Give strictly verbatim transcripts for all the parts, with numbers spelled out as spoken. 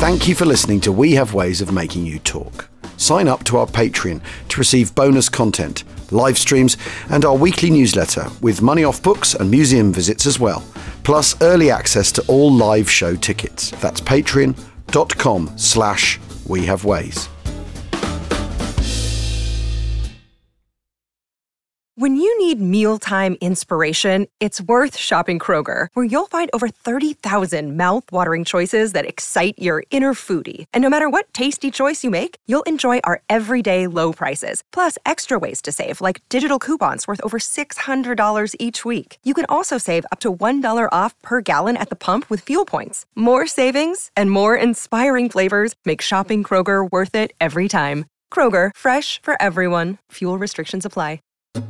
Thank you for listening to We Have Ways of Making You Talk. Sign up to our Patreon to receive bonus content, live streams, and our weekly newsletter with money off books and museum visits as well, plus early access to all live show tickets. That's patreon.com slash We Have Ways. When you need mealtime inspiration, it's worth shopping Kroger, where you'll find over thirty thousand mouth-watering choices that excite your inner foodie. And no matter what tasty choice you make, you'll enjoy our everyday low prices, plus extra ways to save, like digital coupons worth over six hundred dollars each week. You can also save up to one dollar off per gallon at the pump with fuel points. More savings and more inspiring flavors make shopping Kroger worth it every time. Kroger, fresh for everyone. Fuel restrictions apply.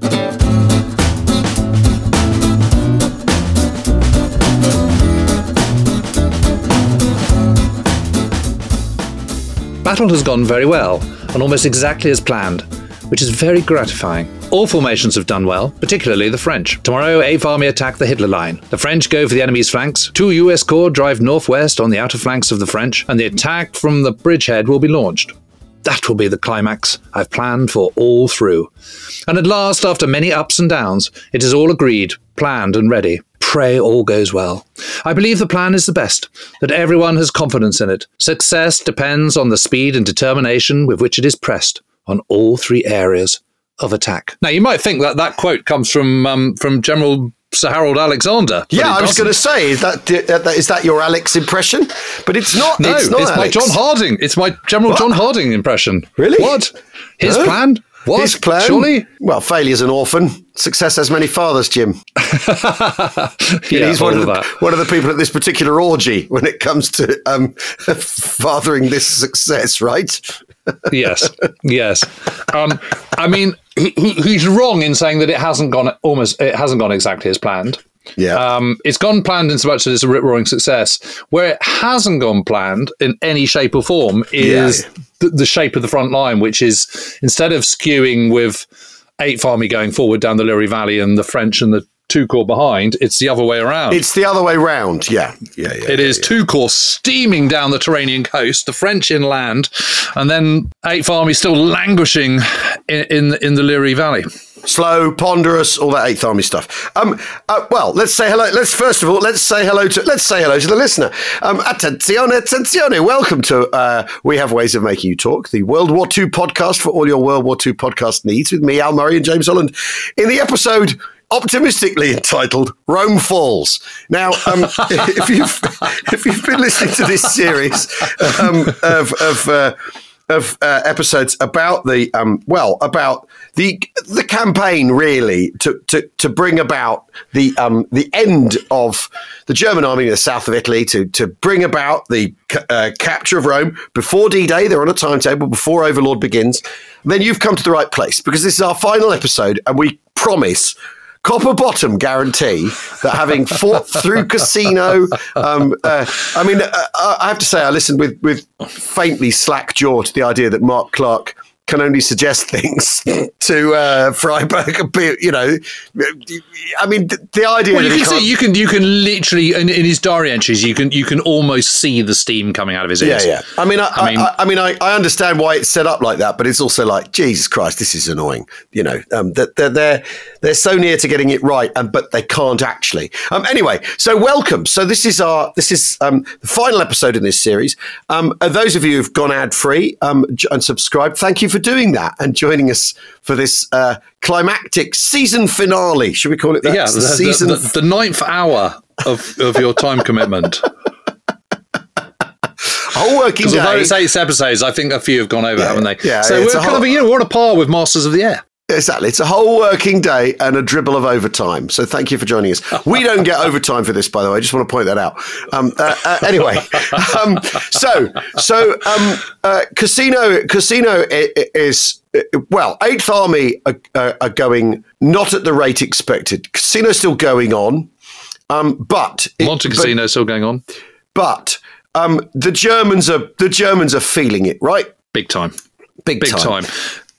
Battle has gone very well, and almost exactly as planned, which is very gratifying. All formations have done well, particularly the French. Tomorrow, eighth Army attack the Hitler Line. The French go for the enemy's flanks. Two U S Corps drive northwest on the outer flanks of the French, and the attack from the bridgehead will be launched. That will be the climax I've planned for all through. And at last, after many ups and downs, it is all agreed, planned and ready. Pray all goes well. I believe the plan is the best, that everyone has confidence in it. Success depends on the speed and determination with which it is pressed on all three areas of attack. Now, you might think that that quote comes from um, from General Sir Harold Alexander. Yeah, I was going to say, is that, is that your Alex impression? But it's not. No, it's, not it's Alex. my John Harding. It's my General What? John Harding impression. Really? What? His Huh? plan? What? His plan? Surely? Well, failure's an orphan. Success has many fathers, Jim. You know, Yeah, he's one all of, of the, that. one of the people at this particular orgy when it comes to um, fathering this success, right? Yes, yes. Um, I mean, he, he, he's wrong in saying that it hasn't gone almost. It hasn't gone exactly as planned. Yeah. Um, it's gone planned in so much that it's a rip-roaring success. Where it hasn't gone planned in any shape or form is Yeah. the, the shape of the front line, which is instead of skewing with eighth Army going forward down the Liry Valley and the French and the two corps behind, it's the other way around. It's the other way round. Yeah. Yeah. yeah It yeah, is yeah. two corps steaming down the Turanian coast, the French inland, and then eighth Army still languishing in in, in the Liry Valley. Slow, ponderous, all that eighth Army stuff. Um, uh, well, let's say hello. Let's first of all, let's say hello to let's say hello to the listener. Um, attenzione, attenzione. Welcome to uh, We Have Ways of Making You Talk, the World War Two podcast for all your World War Two podcast needs, with me, Al Murray, and James Holland. In the episode optimistically entitled "Rome Falls." Now, um, if you've if you've been listening to this series um, of of uh, of uh, episodes about the um, well about the the campaign really to to to bring about the um, the end of the German army in the south of Italy, to to bring about the uh, capture of Rome before D-Day. They're on a timetable before Overlord begins. Then you've come to the right place, because this is our final episode, and we promise copper bottom guarantee that having fought through Casino, um, uh, I mean, uh, I have to say, I listened with, with faintly slack jaw to the idea that Mark Clark can only suggest things to uh, Freiburg. You know, I mean, the, the idea. Well, you that he can can't- see, you can, you can literally in, in his diary entries, you can, you can almost see the steam coming out of his ears. Yeah, yeah. I mean, I, I I mean- mean, I, I, mean, I, I understand why it's set up like that, but it's also like, Jesus Christ, this is annoying. You know, um, that they're, they're they're so near to getting it right, and but they can't actually. Um, anyway, so welcome. So this is our this is um, the final episode in this series. Um, uh, those of you who've gone ad free um, j- and subscribed, thank you for doing that and joining us for this uh, climactic season finale. Should we call it that? Yeah, It's the, the the, season. the, the ninth hour of, of your time commitment. whole working Because although day. it's eight episodes, I think a few have gone over, Yeah, haven't they? yeah, So it's we're a kind whole- of, you know, we're on a par with Masters of the Air. Exactly. It's a whole working day and a dribble of overtime. So thank you for joining us. We don't get overtime for this, by the way. I just want to point that out. Um, uh, uh, anyway, um, so so um, uh, Casino Casino i- i- is, uh, well, eighth Army are, uh, are going not at the rate expected. Casino's still going on, um, but it- Monte but- Cassino still going on. But um, the Germans are the Germans are feeling it, right? Big time. Big, Big time.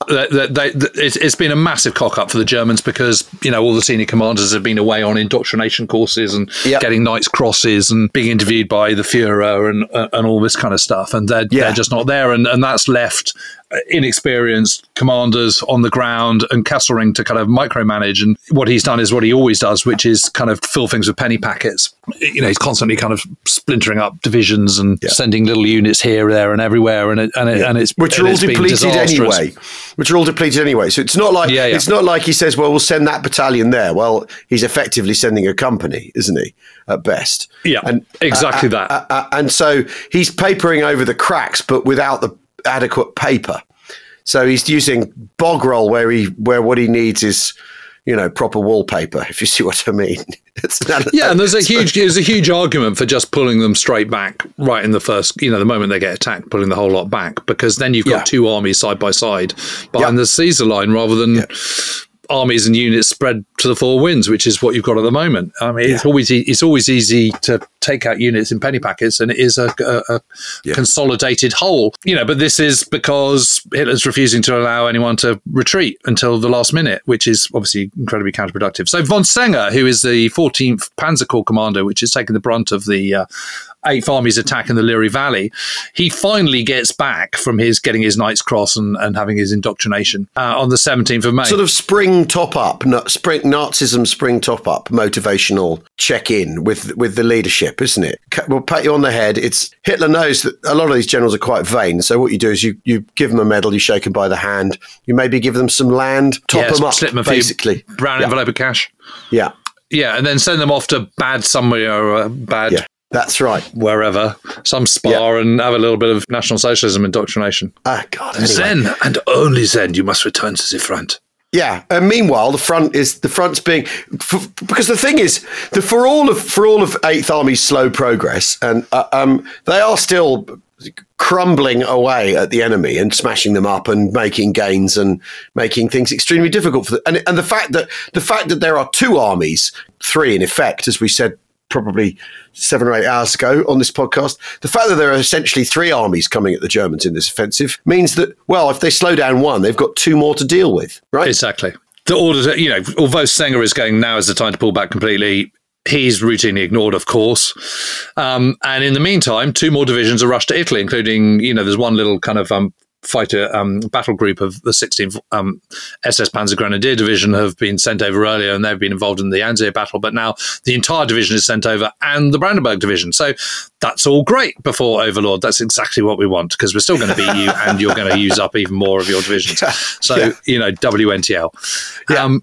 they, they, they, it's, it's been a massive cock up for the Germans because, you know, all the senior commanders have been away on indoctrination courses and yep. getting Knights Crosses and being interviewed by the Führer and uh, and all this kind of stuff. And they're, yeah. they're just not there. And, and that's left inexperienced commanders on the ground and Kesselring to kind of micromanage. And what he's done is what he always does, which is kind of fill things with penny packets. You know, he's constantly kind of splintering up divisions and yeah. sending little units here, there, and everywhere, and it, and, it, yeah. and it's which are all depleted anyway. Which are all depleted anyway. So it's not like yeah, yeah. it's not like he says, "Well, we'll send that battalion there." Well, he's effectively sending a company, isn't he? At best, yeah, and exactly uh, that. Uh, uh, and so he's papering over the cracks, but without the adequate paper. So he's using bog roll where he where what he needs is, you know, proper wallpaper, if you see what I mean. It's not, yeah, and there's a huge there's a huge argument for just pulling them straight back right in the first, you know, the moment they get attacked, pulling the whole lot back, because then you've got yeah. two armies side by side behind yeah. the Caesar line rather than yeah. armies and units spread to the four winds, which is what you've got at the moment. I mean, yeah. it's always it's always easy to take out units in penny packets, and it is a, a, a yeah. consolidated whole. You know, but this is because Hitler's refusing to allow anyone to retreat until the last minute, which is obviously incredibly counterproductive. So von Senger, who is the fourteenth Panzer Corps commander, which is taking the brunt of the uh, Eighth Army's attack in the Liri Valley, he finally gets back from his getting his Knight's Cross and, and having his indoctrination uh, on the seventeenth of May. Sort of spring top up, spring Nazism spring top up, motivational check in with with the leadership, isn't it? We'll pat you on the head. It's Hitler knows that a lot of these generals are quite vain. So what you do is you you give them a medal, you shake them by the hand, you maybe give them some land, top yeah, them up, slip them a basically. Brown yeah. envelope of cash. Yeah. Yeah, and then send them off to bad somewhere or uh, bad. Yeah. That's right. Wherever, some spa yeah. and have a little bit of National Socialism indoctrination. Ah, God. Anyway. Then, and only then, you must return to the front. Yeah. And meanwhile, the front is the front's being for, because the thing is, the, for all of for all of Eighth Army's slow progress, and uh, um, they are still crumbling away at the enemy and smashing them up and making gains and making things extremely difficult for them. And and the fact that the fact that there are two armies, three in effect, as we said probably seven or eight hours ago on this podcast, the fact that there are essentially three armies coming at the Germans in this offensive means that, well, if they slow down one, they've got two more to deal with, right? Exactly. The order, you know, although Senger is going, now is the time to pull back completely, he's routinely ignored, of course. Um, and in the meantime, two more divisions are rushed to Italy, including, you know, there's one little kind of um, fighter um, battle group of the sixteenth um, S S Panzer Grenadier Division have been sent over earlier, and they've been involved in the Anzio battle, but now the entire division is sent over, and the Brandenburg Division. So that's all great before Overlord. That's exactly what we want, because we're still going to beat you, and you're going to use up even more of your divisions. So, yeah. you know, W N T L. Yeah. Um,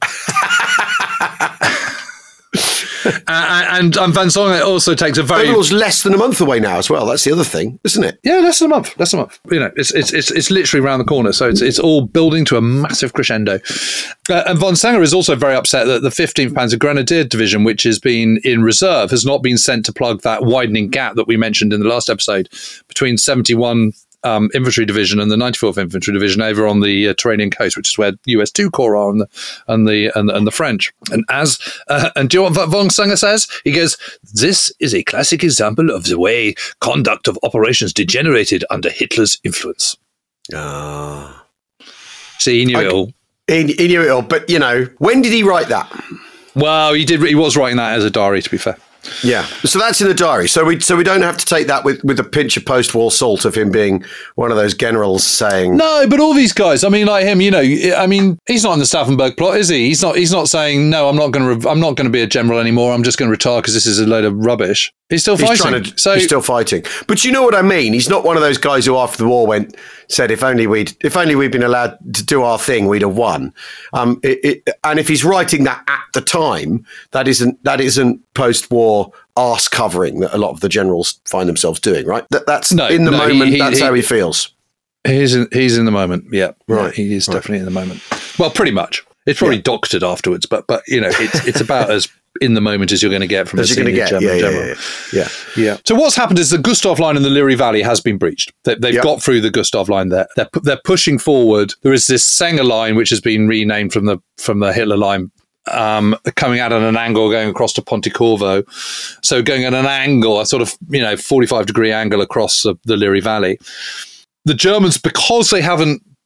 Uh, and, and Van Songen also takes a very... Overlord's less than a month away now as well. That's the other thing, isn't it? Yeah, less than a month. Less than a month. You know, it's it's it's, it's literally around the corner. So it's it's all building to a massive crescendo. Uh, and von Senger is also very upset that the fifteenth Panzer Grenadier Division, which has been in reserve, has not been sent to plug that widening gap that we mentioned in the last episode between seventy-one Um, Infantry Division and the ninety-fourth Infantry Division over on the uh, Tyrrhenian coast, which is where U S two Corps are, and the and the and, and the French. And as uh, and do you know what von Senger says? He goes, "This is a classic example of the way conduct of operations degenerated under Hitler's influence." Ah, uh, see, he knew I, it all. He, he knew it all. But you know, when did he write that? Well, he did. He was writing that as a diary, to be fair. Yeah, so that's in the diary. So we so we don't have to take that with, with a pinch of post-war salt of him being one of those generals saying no. But all these guys, I mean, like him, you know, I mean, he's not in the Stauffenberg plot, is he? He's not. He's not saying no. I'm not going to. Re- I'm not going to be a general anymore. I'm just going to retire because this is a load of rubbish. He's still fighting. He's, trying to, so, he's still fighting. But you know what I mean? He's not one of those guys who after the war went said if only we'd if only we'd been allowed to do our thing, we'd have won. Um, it, it, and if he's writing that at the time, that isn't that isn't post-war arse covering that a lot of the generals find themselves doing, right? That that's no, in the no, moment. He, he, that's he, how he feels. He's in, he's in the moment. Yeah, right. He is right. definitely in the moment. Well, pretty much. It's probably yeah. doctored afterwards, but but you know, it's it's about as in the moment as you're going to get from as a senior get. German yeah, general. Yeah yeah, yeah, yeah. So what's happened is the Gustav line in the Liri Valley has been breached. They, they've yep. got through the Gustav line there. They're they're pushing forward. There is this Senger line, which has been renamed from the from the Hitler line, um, coming out at an angle going across to Pontecorvo. So going at an angle, a sort of you know forty-five degree angle across the, the Liri Valley. The Germans, because they haven't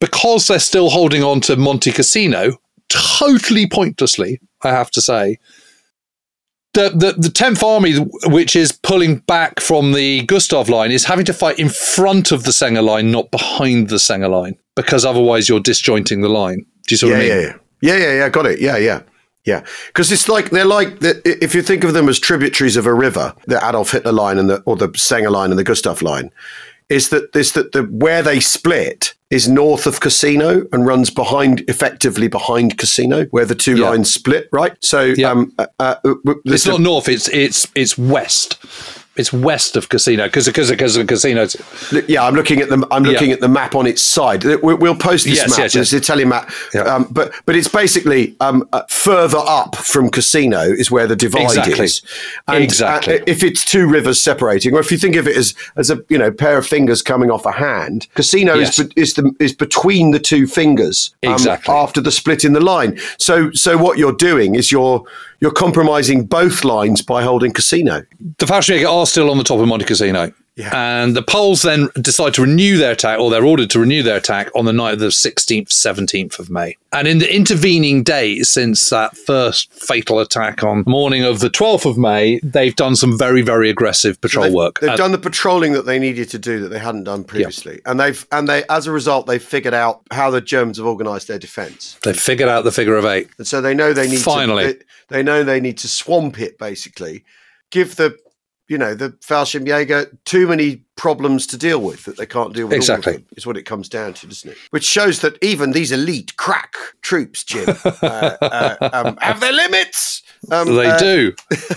because they're still holding on to Monte Cassino, totally pointlessly, I have to say, the, the, the tenth Army, which is pulling back from the Gustav line, is having to fight in front of the Senger line, not behind the Senger line, because otherwise you're disjointing the line. Do you see what yeah, I mean? Yeah, yeah, yeah, yeah, yeah, got it. Yeah, yeah. Yeah, because it's like they're like the, if you think of them as tributaries of a river, the Adolf Hitler line and the or the Senger line and the Gustav line, is that this that the where they split is north of Cassino and runs behind effectively behind Cassino, where the two yeah. lines split. Right, so yeah. um, uh, uh, it's not north; it's it's it's west. It's west of Cassino because because because Cassino. Yeah, I'm looking at the I'm looking yeah. at the map on its side. We'll post this yes, map. Yes, yes. It's an Italian map, yeah. um, but but it's basically um, uh, further up from Cassino is where the divide exactly. is. And, exactly. Uh, if it's two rivers separating, or if you think of it as as a you know pair of fingers coming off a hand, Cassino yes. is is the is between the two fingers. Um, exactly. After the split in the line. So so what you're doing is you're you're compromising both lines by holding Cassino. The Fallschirmjäger are still on the top of Monte Cassino. Yeah. And the Poles then decide to renew their attack, or they're ordered to renew their attack on the night of the sixteenth, seventeenth of May. And in the intervening days since that first fatal attack on the morning of the twelfth of May, they've done some very, very aggressive patrol so they've, work. They've uh, done the patrolling that they needed to do that they hadn't done previously. Yeah. And they've and they as a result, they've figured out how the Germans have organised their defence. They've figured out the figure of eight. And so they know they need Finally. to they, they know they need to swamp it, basically. Give the you know, the Fallschirmjäger too many problems to deal with that they can't deal with. Exactly. All of them, is what it comes down to, doesn't it? Which shows that even these elite crack troops, Jim, uh, uh, um, have their limits. Um, they uh, do.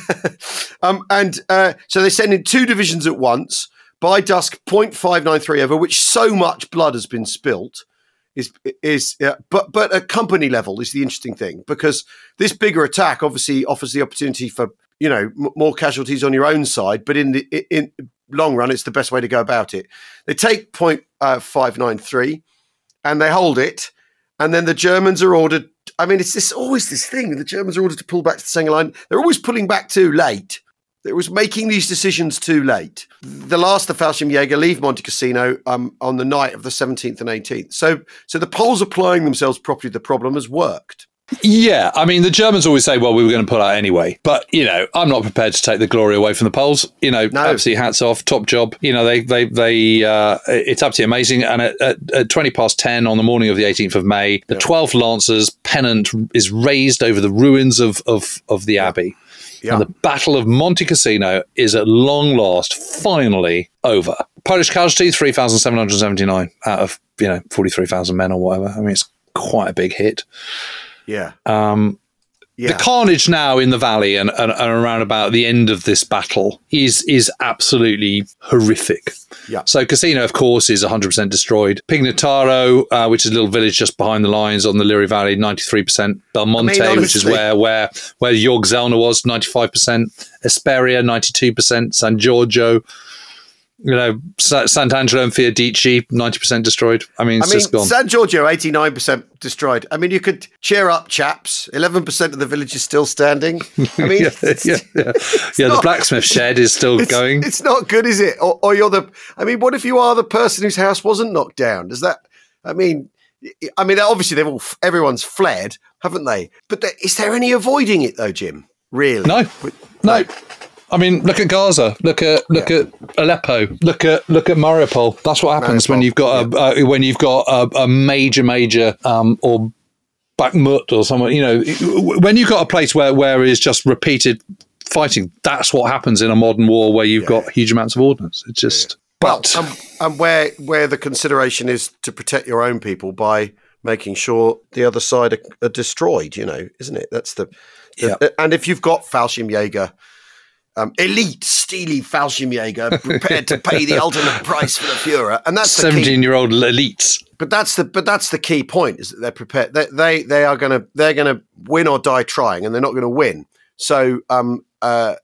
um, and uh, so they send in two divisions at once. By dusk, point five nine three over, which so much blood has been spilt. Is is uh, but but at company level is the interesting thing, because this bigger attack obviously offers the opportunity for you know m- more casualties on your own side, but in the in long run, it's the best way to go about it. They take point uh, five nine three, and they hold it, and then the Germans are ordered. I mean, it's this always this thing. The Germans are ordered to pull back to the Senger line. They're always pulling back too late. It was making these decisions too late. The last of Fallschirmjäger leave Monte Cassino um, on the night of the seventeenth and eighteenth. So, so the Poles applying themselves properly, the problem has worked. Yeah, I mean, the Germans always say, well, we were going to pull out anyway. But, you know, I'm not prepared to take the glory away from the Poles. You know, no. Absolutely hats off, top job. You know, they, they, they, uh, it's absolutely amazing. And at, at, at twenty past ten on the morning of the eighteenth of May, the yeah. twelfth Lancers pennant is raised over the ruins of, of, of the yeah. Abbey. Yeah. And the Battle of Monte Cassino is at long last finally over. Polish casualties, three thousand seven hundred seventy-nine out of, you know, forty-three thousand men or whatever. I mean, it's quite a big hit. Yeah. Um, yeah. The carnage now in the valley and, and, and around about the end of this battle is is absolutely horrific. Yeah. So Cassino, of course, is one hundred percent destroyed. Pignataro, uh, which is a little village just behind the lines on the Liri Valley, ninety-three percent. Belmonte, I mean, which is where where where Jorg Zellner was, ninety-five percent. Esperia, ninety-two percent. San Giorgio, you know, Sant'Angelo and Fiordici, ninety percent destroyed. I mean, it's I mean, just gone. San Giorgio, eighty-nine percent destroyed. I mean, you could cheer up, chaps. eleven percent of the village is still standing. I mean, yeah, yeah, yeah. yeah the blacksmith shed is still it's, going. It's not good, is it? Or, or you're the, I mean, what if you are the person whose house wasn't knocked down? Does that, I mean, I mean, obviously they've all, everyone's fled, haven't they? But there, is there any avoiding it though, Jim? Really? No, no. no. I mean, look at Gaza. Look at look yeah. at Aleppo. Look at look at Mariupol. That's what happens Mariupol. when you've got a yeah. uh, when you've got a, a major major um, or Bakhmut or somewhere. You know, when you've got a place where where is just repeated fighting. That's what happens in a modern war where you've yeah. got huge amounts of ordnance. It's just yeah. well, but um, and where where the consideration is to protect your own people by making sure the other side are, are destroyed. You know, isn't it? That's the, the yeah. and if you've got Fallschirmjäger. Um, elite, steely Fallschirmjäger prepared to pay the ultimate price for the Führer, and that's seventeen-year-old elites. But that's the but that's the key point: is that they're prepared. They they, they are going to they're going to win or die trying, and they're not going to win. So, um, uh,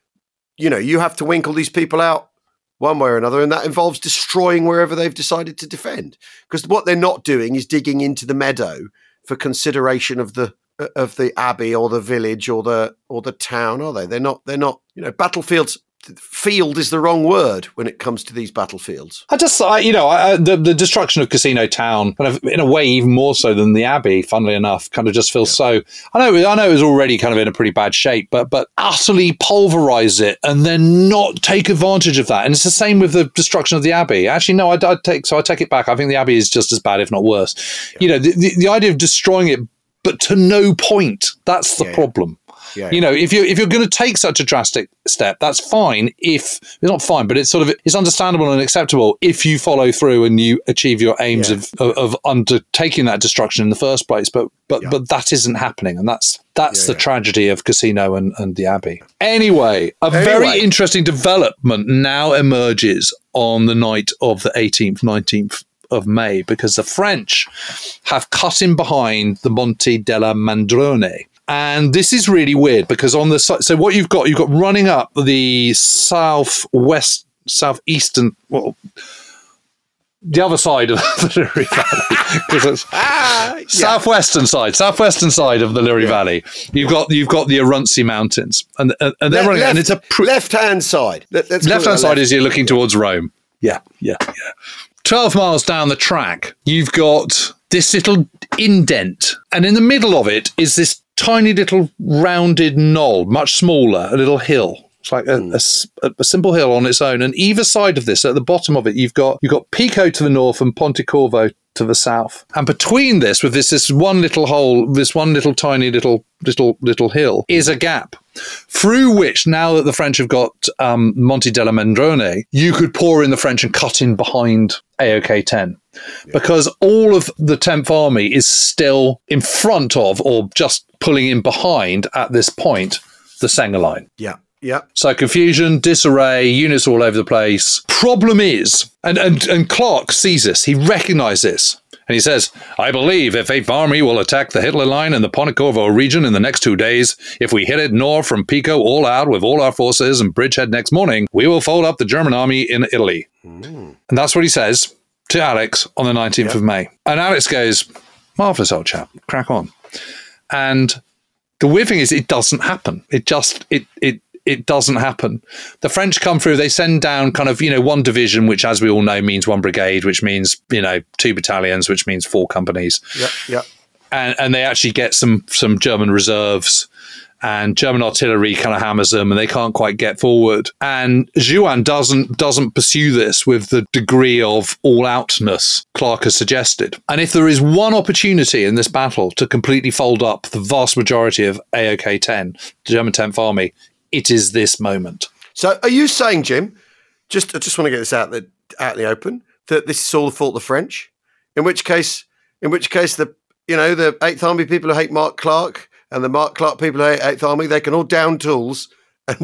you know, you have to winkle these people out one way or another, and that involves destroying wherever they've decided to defend. Because what they're not doing is digging into the meadow for consideration of the. of the abbey or the village or the or the town, are they? They're not. They're not. You know, battlefields. field is the wrong word when it comes to these battlefields. I just, I, you know, I, the, the destruction of Casino Town, kind of in a way, even more so than the Abbey, funnily enough, kind of just feels yeah. so. I know, I know, it was already kind of in a pretty bad shape, but but utterly pulverize it and then not take advantage of that. And it's the same with the destruction of the Abbey. Actually, no, I, I take so I take it back. I think the Abbey is just as bad, if not worse. Yeah. You know, the, the the idea of destroying it, but to no point. That's the yeah, problem. Yeah, you know, if you're if you're going to take such a drastic step, that's fine. If it's not fine, but it's sort of it's understandable and acceptable if you follow through and you achieve your aims yeah. of, of of undertaking that destruction in the first place. But but yeah. but that isn't happening, and that's that's yeah, the yeah. tragedy of Casino and, and the Abbey. Anyway, a anyway. very interesting development now emerges on the night of the eighteenth, nineteenth of May, because the French have cut in behind the Monte della Mandrone. And this is really weird because on the side, so what you've got, you've got running up the southwest, southeastern, well, the other side of the Liri Valley, because it's ah, yeah. southwestern side, southwestern side of the Liri yeah. Valley. You've got you've got the Arunzi Mountains, and and, and they're Le- running, left, and it's a pr- left hand side. Let, left hand side left. is you're looking towards Rome. Yeah, yeah, yeah. Twelve miles down the track, you've got this little indent, and in the middle of it is this tiny little rounded knoll, much smaller, a little hill. It's like a, a, a simple hill on its own. And either side of this, at the bottom of it, you've got you've got Pico to the north and Pontecorvo to the south. And between this, with this this one little hole, this one little tiny little little little hill, is a gap through which, now that the French have got um, Monte della Mandrone, you could pour in the French and cut in behind A O K ten. Yeah. Because all of the tenth Army is still in front of, or just pulling in behind at this point, the Senga line. Yeah. Yeah. So confusion, disarray, units all over the place. Problem is, and, and, and Clark sees this, he recognises this, and he says, I believe if eighth Army will attack the Hitler line in the Pontecorvo region in the next two days, if we hit it north from Pico all out with all our forces and Bridgehead next morning, we will fold up the German army in Italy. Mm. And that's what he says to Alex on the nineteenth yep. of May. And Alex goes, marvellous old chap, crack on. And the weird thing is it doesn't happen. It just, it, it, It doesn't happen. The French come through, they send down kind of, you know, one division, which as we all know means one brigade, which means, you know, two battalions, which means four companies. Yeah, yeah. And and they actually get some some German reserves, and German artillery kind of hammers them and they can't quite get forward. And Juin doesn't doesn't pursue this with the degree of all-outness Clark has suggested. And if there is one opportunity in this battle to completely fold up the vast majority of A O K ten, the German tenth Army, it is this moment. So are you saying, Jim, just I just want to get this out the out in the open, that this is all the fault of the French? In which case, in which case the you know the eighth Army people who hate Mark Clark and the Mark Clark people who hate eighth Army, they can all down tools. And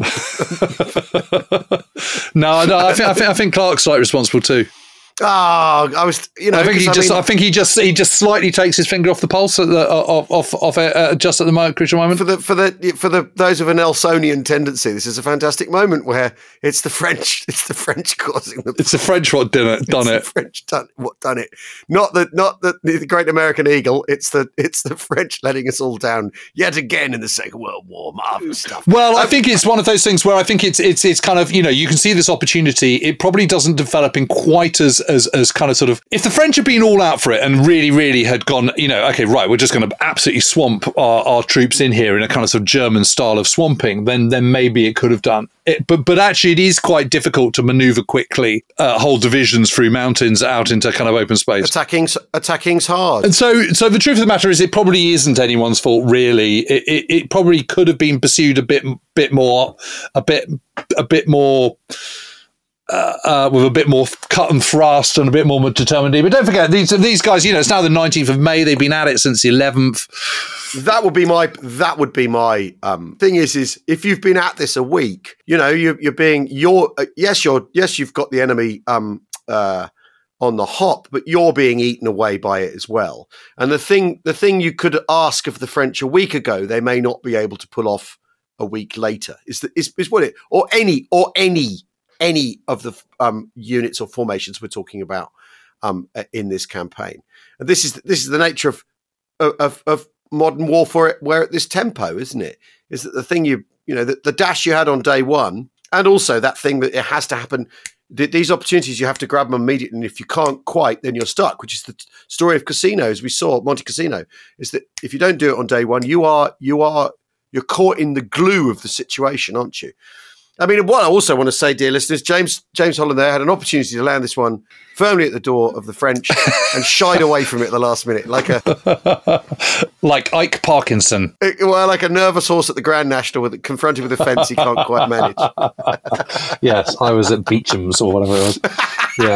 no, no, I think I think I think Clark's like responsible too. Oh, I was, you know. I think he I just, mean, I think he just, he just slightly takes his finger off the pulse at the, off, off, off it, uh, just at the moment, crucial moment. For the, for the, for the those of a Nelsonian tendency, this is a fantastic moment where it's the French, it's the French causing the. It's the French what done it, done it's it. The French done what done it. Not the, not the, the Great American Eagle. It's the, it's the French letting us all down yet again in the Second World War. Marvelous stuff. Well, um, I think it's one of those things where I think it's, it's, it's kind of, you know, you can see this opportunity. It probably doesn't develop in quite as, as, as kind of. Sort of, if the French had been all out for it and really, really had gone, you know, okay, right, we're just going to absolutely swamp our, our troops in here in a kind of sort of German style of swamping, then then maybe it could have done. It, but but actually, it is quite difficult to manoeuvre quickly, uh, whole divisions through mountains out into kind of open space. Attacking's attacking's hard. And so, so the truth of the matter is, it probably isn't anyone's fault, really. It, it, it probably could have been pursued a bit, bit more, a bit, a bit more. Uh, uh, with a bit more cut and thrust and a bit more determined. But don't forget, these these guys, you know, it's now the nineteenth of May. They've been at it since the eleventh. That would be my, that would be my um, thing is, is if you've been at this a week, you know, you're, you're being, you're, uh, yes, you're, yes, you've got the enemy um, uh, on the hop, but you're being eaten away by it as well. And the thing, the thing you could ask of the French a week ago, they may not be able to pull off a week later. Is the, is, is what it, or any, or any, any of the um, units or formations we're talking about um, in this campaign. And this is this is the nature of of, of modern warfare, where at this tempo, isn't it? Is that the thing you you know the, the dash you had on day one and also that thing that it has to happen. Th- these opportunities, you have to grab them immediately, and if you can't quite, then you're stuck. Which is the t- story of Casino, as we saw at Monte Casino, is that if you don't do it on day one, you are you are you're caught in the glue of the situation, aren't you? I mean, what I also want to say, dear listeners, James James Holland there had an opportunity to land this one firmly at the door of the French and shied away from it at the last minute, like a like Ike Parkinson. Well, like a nervous horse at the Grand National, with confronted with a fence he can't quite manage. Yes, I was at Beecham's or whatever it was. Yeah.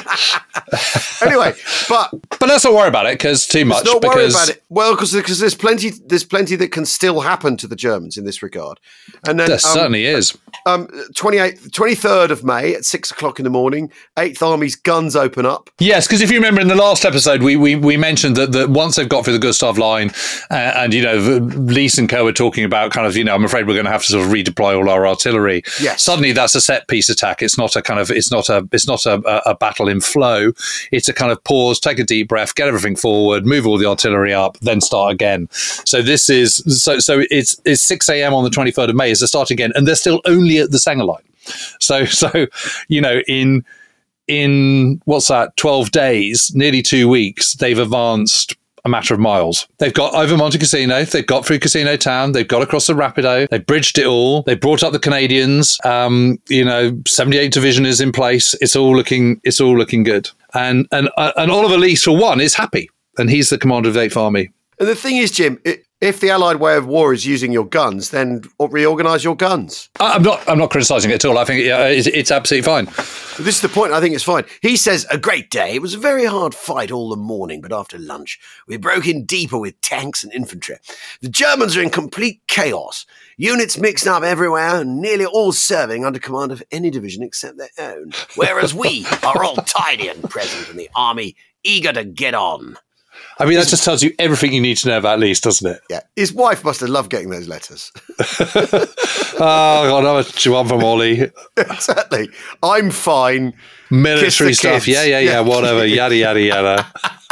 Anyway, but but let's not worry about it because too much. Let's not because... worry about it. Well, because because there's plenty there's plenty that can still happen to the Germans in this regard, and then there um, certainly is. Um, twenty-eighth, twenty-third of May at six o'clock in the morning, Eighth Army's guns open up. Yes, because if you remember in the last episode, we we, we mentioned that, that once they've got through the Gustav line, uh, and you know, Lees and co were talking about kind of, you know, I'm afraid we're going to have to sort of redeploy all our artillery. Yes. Suddenly, that's a set piece attack. It's not a kind of it's not a it's not a, a, a battle in flow. It's a kind of pause, take a deep breath, get everything forward, move all the artillery up, then start again. So this is so so it's it's six a.m. on the twenty-third of May is the start again, and they're still only at the Sanger line. So, so you know, in in what's that? Twelve days, nearly two weeks, they've advanced a matter of miles. They've got over Monte Cassino, they've got through Casino Town, they've got across the Rapido, they've bridged it all, they brought up the Canadians. Um, you know, seventy-eighth Division is in place. It's all looking, it's all looking good. And and uh, and Oliver Lees, for one, is happy, and he's the commander of the Eighth Army. And the thing is, Jim, it, if the Allied way of war is using your guns, then reorganise your guns. I'm not. I'm not criticising it at all. I think yeah, it's, it's absolutely fine. This is the point. I think it's fine. He says, a great day. It was a very hard fight all the morning, but after lunch, we broke in deeper with tanks and infantry. The Germans are in complete chaos. Units mixed up everywhere and nearly all serving under command of any division except their own. Whereas we are all tidy and present in the army, eager to get on. I mean, that just tells you everything you need to know about Lees, doesn't it? Yeah. His wife must have loved getting those letters. Oh, God, that was one from Ollie. Exactly. I'm fine. Military stuff. Kids. Yeah, yeah, yeah, yeah, whatever. Yada, yada, yada.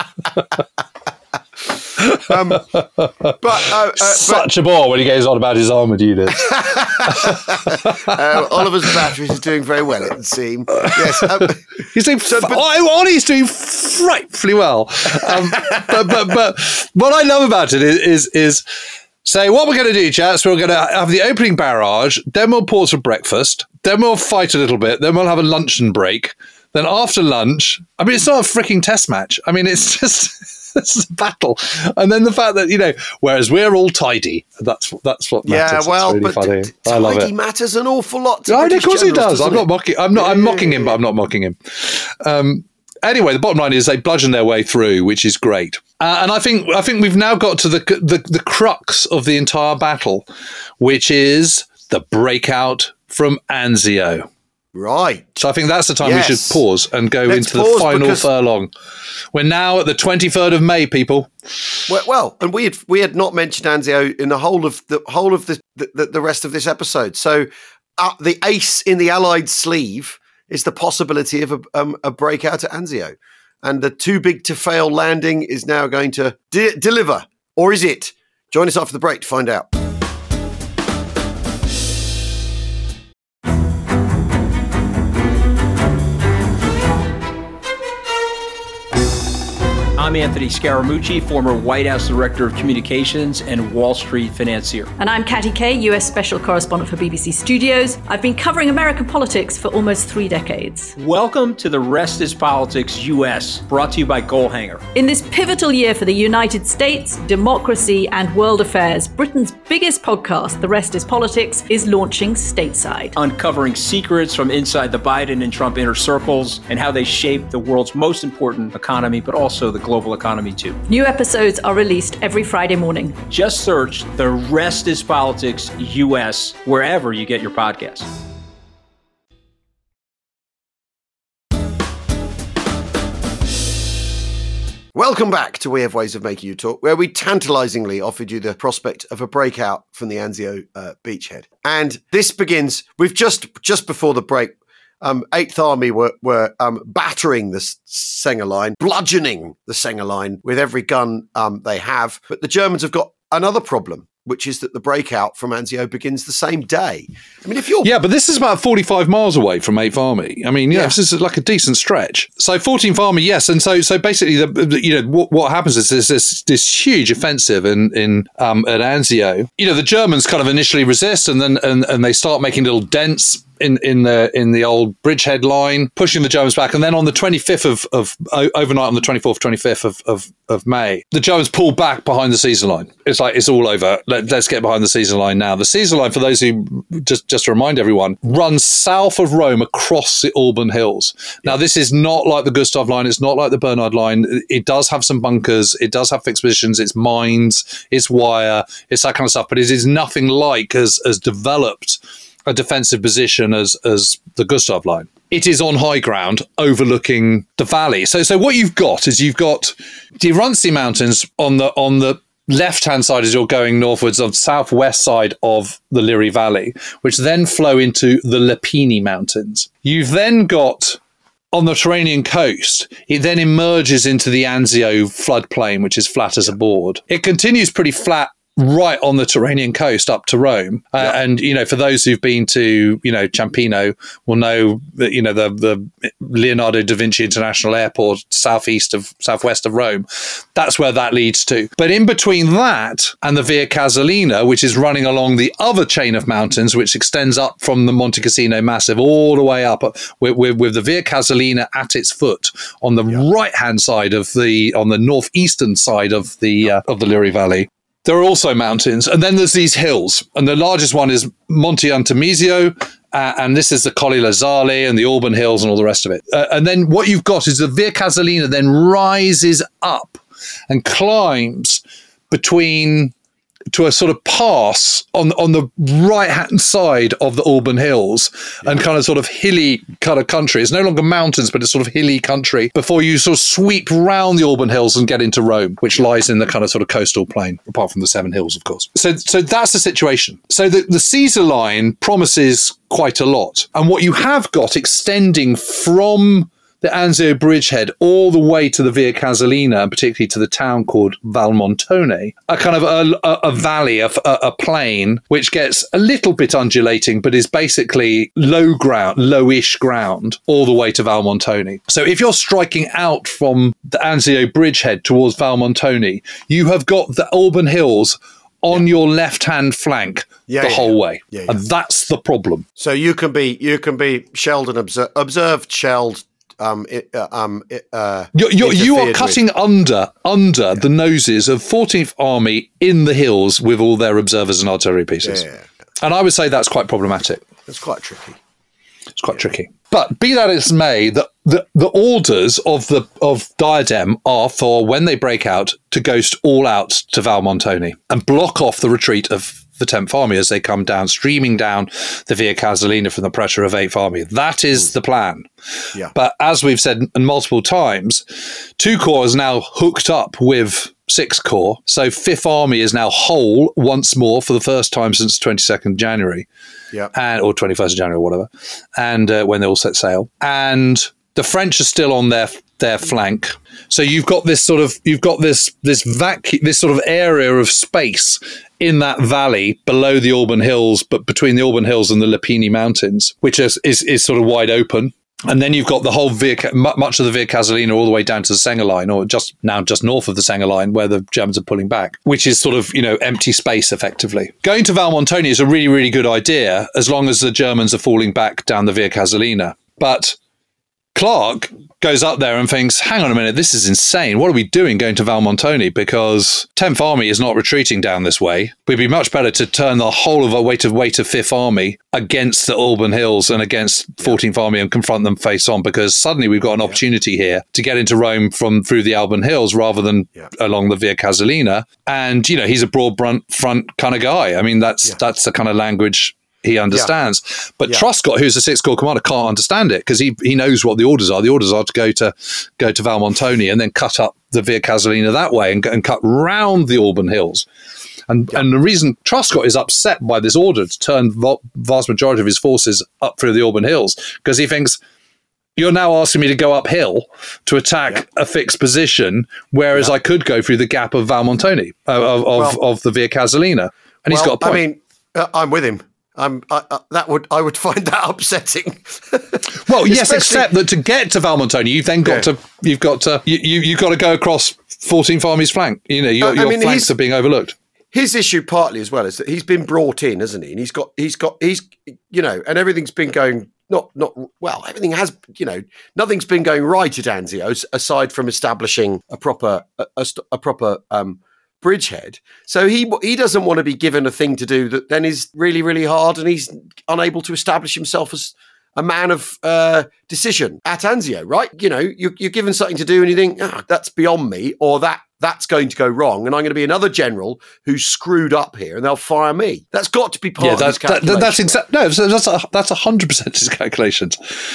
um, but, uh, uh, Such but, a bore when he goes on about his armoured units. uh, Oliver's batteries is doing very well, it would seem. Yes, um, he's doing. So, but, oh, Ollie's doing frightfully well. Um, but, but but what I love about it is is, is say what we're going to do, chaps. We're going to have the opening barrage, then we'll pause for breakfast, then we'll fight a little bit, then we'll have a luncheon break. Then after lunch, I mean, it's not a freaking test match. I mean, it's just. This is a battle, and then the fact that you know, whereas we're all tidy, that's that's what matters. Yeah, well, really but funny. t- I love tidy it. matters an awful lot. To No, of British course he generals, does. I'm it? not mocking. I'm not. Yeah, I'm yeah, mocking yeah, him, yeah. but I'm not mocking him. Um, anyway, the bottom line is they bludgeon their way through, which is great. Uh, and I think I think we've now got to the, the the crux of the entire battle, which is the breakout from Anzio. Right. So I think that's the time Yes. we should pause and go Let's into the pause final because- furlong. We're now at the twenty-third of May, people. Well, well, and we had we had not mentioned Anzio in the whole of the whole of the the, the rest of this episode. So uh, the ace in the Allied sleeve is the possibility of a, um, a breakout at Anzio, and the too big to fail landing is now going to de- deliver, or is it? Join us after the break to find out. I'm Anthony Scaramucci, former White House Director of Communications and Wall Street financier. And I'm Katty Kay, U S Special Correspondent for B B C Studios. I've been covering American politics for almost three decades. Welcome to The Rest is Politics U S, brought to you by Goalhanger. In this pivotal year for the United States, democracy, and world affairs, Britain's biggest podcast, The Rest is Politics, is launching stateside. Uncovering secrets from inside the Biden and Trump inner circles and how they shape the world's most important economy, but also the global economy too. New episodes are released every Friday morning. Just search The Rest is Politics U S wherever you get your podcasts. Welcome back to We Have Ways of Making You Talk, where we tantalizingly offered you the prospect of a breakout from the Anzio uh, beachhead. And this begins, we've just, just before the break, um, Eighth Army were, were um, battering the Sanger line, bludgeoning the Sanger line with every gun um, they have. But the Germans have got another problem. which is that the breakout from Anzio begins the same day. I mean, if you're... Yeah, but this is about forty-five miles away from eighth Army. I mean, yeah, yeah. This is like a decent stretch. So fourteenth Army, yes. And so so basically, the, the you know, what, what happens is there's this, this huge offensive in, in um, at Anzio. You know, the Germans kind of initially resist, and then and, and they start making little dents in, in the in the old bridgehead line, pushing the Germans back. And then on the twenty-fifth of, of overnight on the twenty-fourth, twenty-fifth of, of, of May, the Germans pull back behind the Caesar line. It's like, it's all over. Let, let's get behind the Caesar line now. The Caesar line, for those who, just, just to remind everyone, runs south of Rome across the Alban Hills. Now, this is not like the Gustav line. It's not like the Bernard line. It does have some bunkers. It does have fixed positions. It's mines. It's wire. It's that kind of stuff. But it is nothing like as, as developed a defensive position as as the Gustav line. It is on high ground overlooking the valley. So so what you've got is you've got the Runzi Mountains on the on the left-hand side as you're going northwards, on the southwest side of the Liri Valley, which then flow into the Lepini Mountains. You've then got, on the Tyrrhenian coast, it then emerges into the Anzio floodplain, which is flat as a board. It continues pretty flat right on the Tyrrhenian coast up to Rome. Uh, yeah. And, you know, for those who've been to, you know, Ciampino will know that, you know, the, the Leonardo da Vinci International Airport, southeast of, southwest of Rome, that's where that leads to. But in between that and the Via Casalina, which is running along the other chain of mountains, which extends up from the Monte Cassino Massif all the way up with, with, with the Via Casalina at its foot on the yeah. right-hand side of the, on the northeastern side of the, uh, of the Liri Valley. There are also mountains, and then there's these hills, and the largest one is Monte Artemisia, uh, and this is the Colli Lazzali and the Alban Hills and all the rest of it. Uh, and then what you've got is the Via Casalina then rises up and climbs between to a sort of pass on on the right hand side of the Alban Hills, yeah. and kind of sort of hilly kind of country. It's no longer mountains, but it's sort of hilly country before you sort of sweep round the Alban Hills and get into Rome, which lies in the kind of sort of coastal plain, apart from the Seven Hills, of course. So so that's the situation. So the, the Caesar line promises quite a lot. And what you have got extending from the Anzio bridgehead all the way to the Via Casalina, and particularly to the town called Valmontone, a kind of a, a, a valley, a, a plain, which gets a little bit undulating, but is basically low ground, lowish ground, all the way to Valmontone. So if you're striking out from the Anzio bridgehead towards Valmontone, you have got the Alban Hills on yeah. your left-hand flank yeah, the yeah, whole yeah. way. Yeah, yeah. And that's the problem. So you can be you can be shelled and obser- observed, shelled, Um, it, uh, um, it, uh, you're, you're, you are cutting with. under under yeah. the noses of fourteenth Army in the hills with all their observers and artillery pieces. Yeah, yeah, yeah. And I would say that's quite problematic. It's quite tricky. It's quite yeah. tricky. But be that as may, the, the, the orders of the of Diadem are for, when they break out, to ghost all out to Valmontone and block off the retreat of the tenth Army as they come down, streaming down the Via Casalina from the pressure of eighth Army. That is mm. the plan. Yeah. But as we've said multiple times, two Corps is now hooked up with sixth Corps. So fifth Army is now whole once more for the first time since twenty-second of January. Yeah. And, or twenty-first of January, or whatever. And uh, when they all set sail. And the French are still on their their flank. So you've got this sort of, you've got this this vacuum, this sort of area of space in that valley below the Alban Hills, but between the Alban Hills and the Lepini Mountains, which is, is, is sort of wide open. And then you've got the whole Via, much of the Via Casalina all the way down to the Senga line, or just now just north of the Senga line, where the Germans are pulling back, which is sort of, you know, empty space effectively. Going to Valmontone is a really, really good idea as long as the Germans are falling back down the Via Casalina. But Clark goes up there and thinks, hang on a minute, this is insane. What are we doing going to Valmontone? Because tenth Army is not retreating down this way. We'd be much better to turn the whole of our weight of weight of fifth Army against the Alban Hills and against fourteenth Army and confront them face on, because suddenly we've got an opportunity here to get into Rome from through the Alban Hills rather than yeah. along the Via Casalina. And, you know, he's a broad front, front kind of guy. I mean, that's yeah. that's the kind of language he understands. Yeah. But yeah. Truscott, who's the sixth Corps commander, can't understand it because he he knows what the orders are. The orders are to go to go to Valmontone and then cut up the Via Casalina that way and, and cut round the Alban Hills. And yeah. and the reason Truscott is upset by this order to turn the vast majority of his forces up through the Alban Hills, because he thinks, you're now asking me to go uphill to attack yeah. a fixed position, whereas yeah. I could go through the gap of Valmontone, uh, of, well, of, of the Via Casalina. And well, he's got a point. I mean, uh, I'm with him. I'm, I, uh, that would I would find that upsetting. Well, yes, except that to get to Valmontone, you've then got yeah. to you've got to you, you you've got to go across fourteenth Army's flank. You know, your, uh, your I mean, flanks are being overlooked. His issue partly as well is that he's been brought in, hasn't he? And he's got he's got he's you know, and everything's been going not not well. Everything has you know, nothing's been going right at Anzio aside from establishing a proper a, a, a proper. Um, bridgehead. So he he doesn't want to be given a thing to do that then is really, really hard, and he's unable to establish himself as a man of uh, decision at Anzio, right? You know, you're, you're given something to do and you think, ah, that's beyond me, or that that's going to go wrong, and I'm going to be another general who's screwed up here, and they'll fire me. That's got to be part yeah, of that, his calculation. That, that's exactly no, that's a, that's a hundred percent his calculations.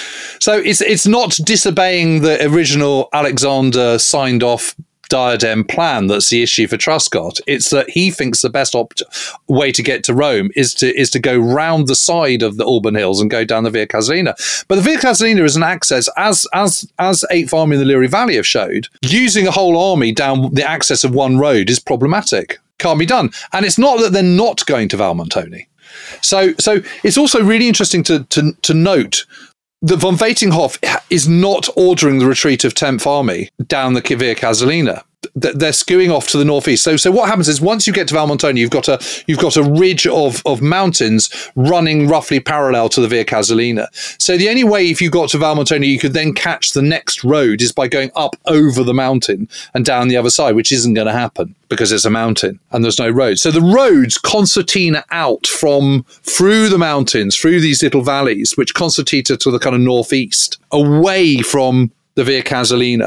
So it's it's not disobeying the original Alexander signed off diadem plan that's the issue for Truscott. It's that he thinks the best op- way to get to Rome is to is to go round the side of the Alban Hills and go down the Via Casalina. But the Via Casalina is an access, as as as eighth Army in the Liri Valley have showed, using a whole army down the access of one road is problematic. Can't be done. And it's not that they're not going to Valmontone. So so it's also really interesting to to, to note that von Veitinghoff is not ordering the retreat of tenth Army down the Via Casalina. They're skewing off to the northeast. So, so what happens is once you get to Valmontone, you've got a you've got a ridge of of mountains running roughly parallel to the Via Casalina. So the only way, if you got to Valmontone, you could then catch the next road is by going up over the mountain and down the other side, which isn't going to happen because it's a mountain and there's no road. So the roads concertina out from through the mountains, through these little valleys, which concertina to the kind of northeast, away from the Via Casalina.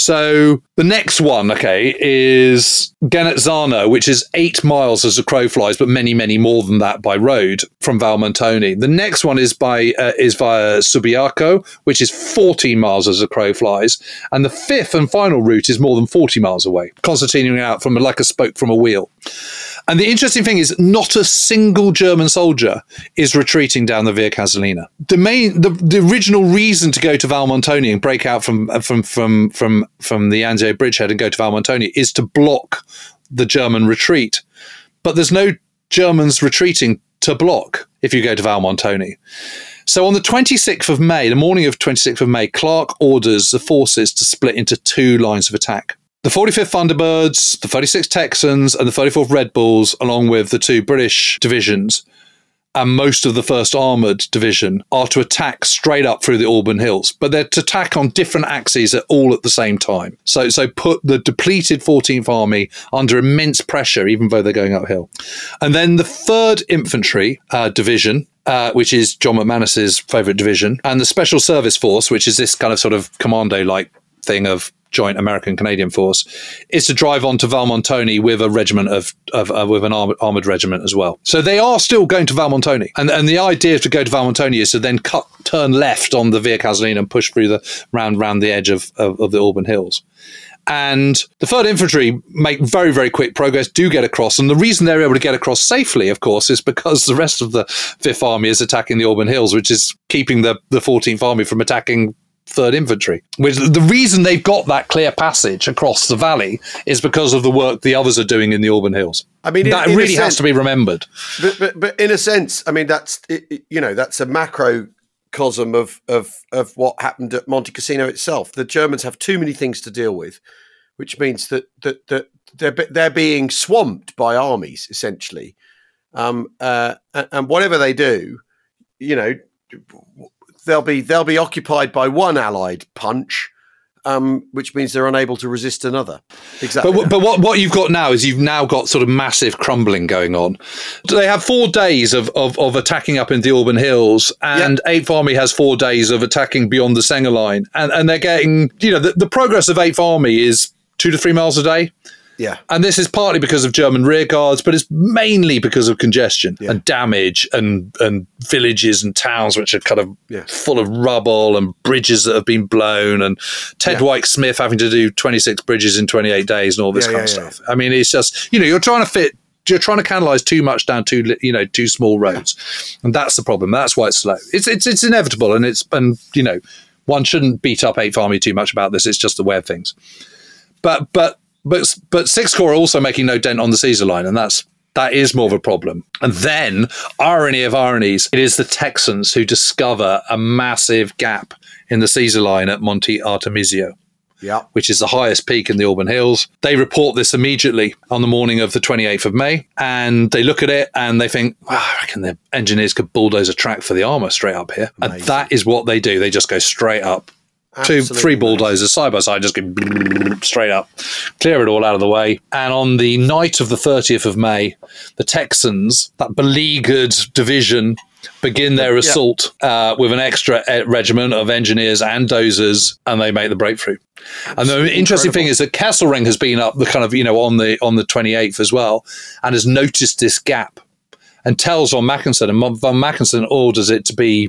So the next one, okay, is Genazzano, which is eight miles as the crow flies, but many, many more than that by road from Valmontone. The next one is by uh, is via Subiaco, which is fourteen miles as the crow flies. And the fifth and final route is more than forty miles away, concertinaing out from like a spoke from a wheel. And the interesting thing is not a single German soldier is retreating down the Via Casalina. The main, the, the original reason to go to Valmontone and break out from from from from from the Anzio bridgehead and go to Valmontone is to block the German retreat. But there's no Germans retreating to block if you go to Valmontone. So on the twenty-sixth of May, the morning of twenty-sixth of May, Clark orders the forces to split into two lines of attack. The forty-fifth Thunderbirds, the thirty-sixth Texans, and the thirty-fourth Red Bulls, along with the two British divisions and most of the first Armoured Division, are to attack straight up through the Alban Hills. But they're to attack on different axes at all at the same time. So, so put the depleted fourteenth Army under immense pressure, even though they're going uphill. And then the third Infantry uh, Division, Uh, which is John McManus's favourite division, and the Special Service Force, which is this kind of sort of commando-like thing of joint American-Canadian force, is to drive on to Valmontone with a regiment of, of uh, with an armoured, armoured regiment as well. So they are still going to Valmontone. And and the idea to go to Valmontone is to then cut, turn left on the Via Casalina and push through the round round the edge of, of, of the Alban Hills. And the third Infantry make very, very quick progress, do get across. And the reason they're able to get across safely, of course, is because the rest of the fifth Army is attacking the Alban Hills, which is keeping the, the fourteenth Army from attacking third Infantry. Which, the reason they've got that clear passage across the valley is because of the work the others are doing in the Alban Hills. I mean, that in, in really sense, has to be remembered. But, but, but in a sense, I mean, that's, it, you know, that's a macrocosm of, of, of what happened at Monte Cassino itself. The Germans have too many things to deal with, which means that that, that they're they're being swamped by armies essentially, um, uh, and whatever they do, you know, they'll be they'll be occupied by one Allied punch, um, which means they're unable to resist another. Exactly. But, but what what you've got now is you've now got sort of massive crumbling going on. They have four days of of, of attacking up in the Alban Hills, and yep. eighth Army has four days of attacking beyond the Senger line, and and they're getting, you know, the, the progress of eighth Army is two to three miles a day. Yeah. And this is partly because of German rear guards, but it's mainly because of congestion yeah. and damage and, and villages and towns which are kind of yeah. full of rubble and bridges that have been blown, and Ted yeah. White Smith having to do twenty-six bridges in twenty-eight days and all this yeah, kind yeah, of yeah. stuff. I mean, it's just, you know, you're trying to fit, you're trying to canalise too much down two, you know, two small roads. Yeah. And that's the problem. That's why it's slow. It's, it's, it's inevitable. And it's, and, you know, One shouldn't beat up Eighth Army too much about this. It's just the way of things. But but but but Sixth Corps are also making no dent on the Caesar line, and that's that is more of a problem. And then, irony of ironies, it is the Texans who discover a massive gap in the Caesar line at Monte Artemisia, yeah, which is the highest peak in the Alban Hills. They report this immediately on the morning of the twenty-eighth of May, and they look at it and they think, wow, I reckon the engineers could bulldoze a track for the armour straight up here. Amazing. And that is what they do. They just go straight up. Absolutely. Two, three bulldozers side by side, just go straight up, clear it all out of the way. And on the night of the thirtieth of May, the Texans, that beleaguered division, begin their assault yeah. uh, with an extra regiment of engineers and dozers, and they make the breakthrough. And the Incredible. interesting thing is that Kesselring has been up the kind of, you know, on the on the twenty-eighth as well, and has noticed this gap, and tells von Mackensen, and von Mackensen orders it to be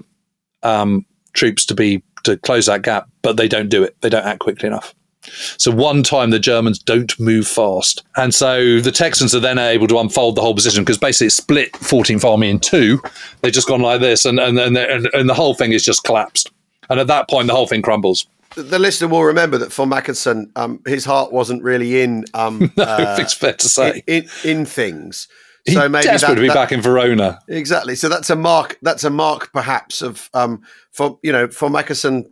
um, troops to be to close that gap, but they don't do it. They don't act quickly enough. So one time the Germans don't move fast. And so the Texans are then able to unfold the whole position, because basically it's split fourteenth Army in two. They've just gone like this, and and, and, and and the whole thing is just collapsed. And at that point, the whole thing crumbles. The listener will remember that von Mackensen, um, his heart wasn't really in... Um, no, uh, it's fair to say. In, in, in things. He's so maybe desperate that, to be that, back in Verona. Exactly. So that's a mark. That's a mark, perhaps, of um, for you know, von Mackensen,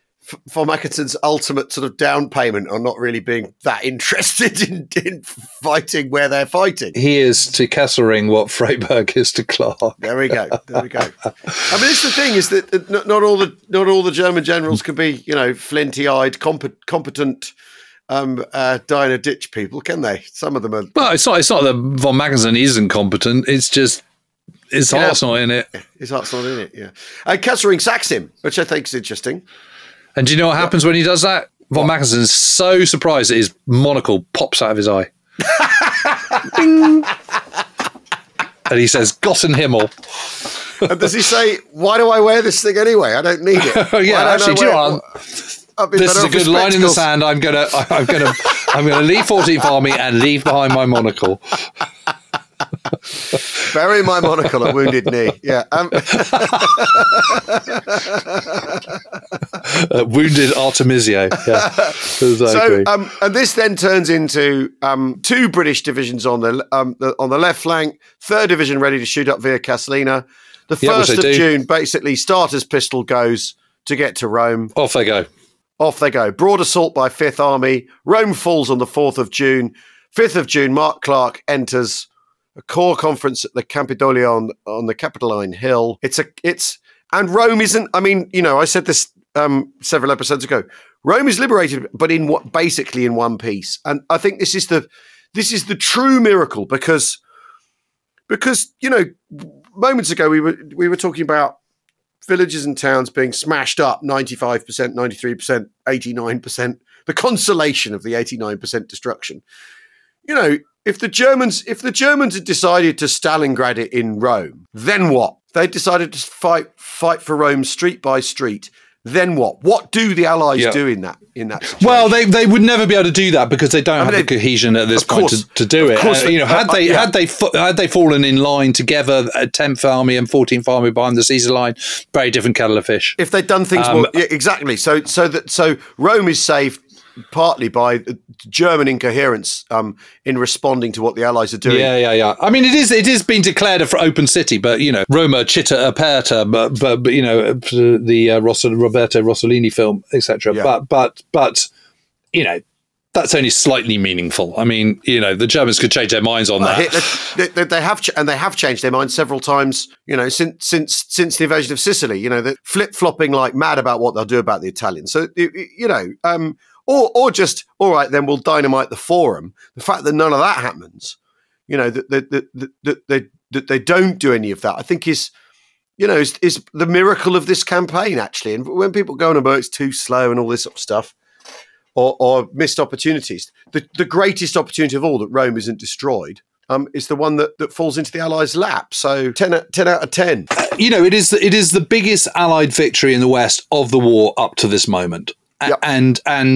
von Mackensen's ultimate sort of down payment on not really being that interested in, in fighting where they're fighting. He is to Kesselring what Freyberg is to Clark. There we go. There we go. I mean, it's the thing is that not, not all the not all the German generals can be, you know, flinty-eyed, comp- competent. Um, uh, die in a ditch people, can they? Some of them are. Well, it's not. It's not that von Mackensen isn't competent. It's just his yeah. heart's not in it. His heart's not in it. Yeah. And Kesselring sacks him, which I think is interesting. And do you know what happens when he does that? Von Mackensen is so surprised that his monocle pops out of his eye. Ding! And he says, "Gossen Himmel." And does he say, "Why do I wear this thing anyway? I don't need it." Oh yeah, actually, do you know what? This is a good line in the sand. I'm gonna, I'm gonna, I'm gonna leave fourteenth Army and leave behind my monocle. Bury my monocle at Wounded Knee. Yeah. Um. uh, wounded Artemisia. Yeah. Exactly. So, um, and this then turns into um, two British divisions on the, um, the on the left flank. Third division ready to shoot up via Castellina. The first yeah, of do. June, basically, starter's pistol goes to get to Rome. Off they go. Off they go. Broad assault by Fifth Army. Rome falls on the fourth of June. fifth of June, Mark Clark enters a corps conference at the Campidoglio on, on the Capitoline Hill. It's a, it's, and Rome isn't, I mean, you know, I said this um, several episodes ago. Rome is liberated, but in what, basically in one piece. And I think this is the, this is the true miracle because, because, you know, moments ago we were, we were talking about villages and towns being smashed up ninety-five percent, ninety-three percent, eighty-nine percent, the consolation of the eighty-nine percent destruction. You know, if the Germans if the Germans had decided to Stalingrad it in Rome, then what? They decided to fight fight for Rome street by street. Then what? What do the Allies yeah. do in that in that situation? Well, they they would never be able to do that because they don't I mean, have the cohesion at this point course, to, to do it. Course, uh, you know, had uh, they yeah. had they had they fallen in line together, tenth Army and fourteenth Army behind the Caesar line, very different kettle of fish. If they'd done things um, more yeah, exactly, so so that so Rome is saved partly by German incoherence um, in responding to what the Allies are doing. Yeah, yeah, yeah. I mean, it is it is been declared a open city, but you know, Roma città aperta, but but, but you know, the uh, Rosso, Roberto Rossellini film, et cetera. Yeah. But but but you know, that's only slightly meaningful. I mean, you know, the Germans could change their minds on well, that. They, they, they have, ch- and they have changed their minds several times. You know, since since since the invasion of Sicily. You know, they're flip flopping like mad about what they'll do about the Italians. So you know. Um, Or, or just, all right, then we'll dynamite the forum. The fact that none of that happens, you know, that that that, that, that, they, that they don't do any of that, I think is, you know, is, is the miracle of this campaign, actually. And when people go on about it's too slow and all this sort of stuff, or, or missed opportunities, the, the greatest opportunity of all that Rome isn't destroyed um, is the one that, that falls into the Allies' lap. So ten, ten out of ten. Uh, you know, it is it is the biggest Allied victory in the West of the war up to this moment. Yep. And and it,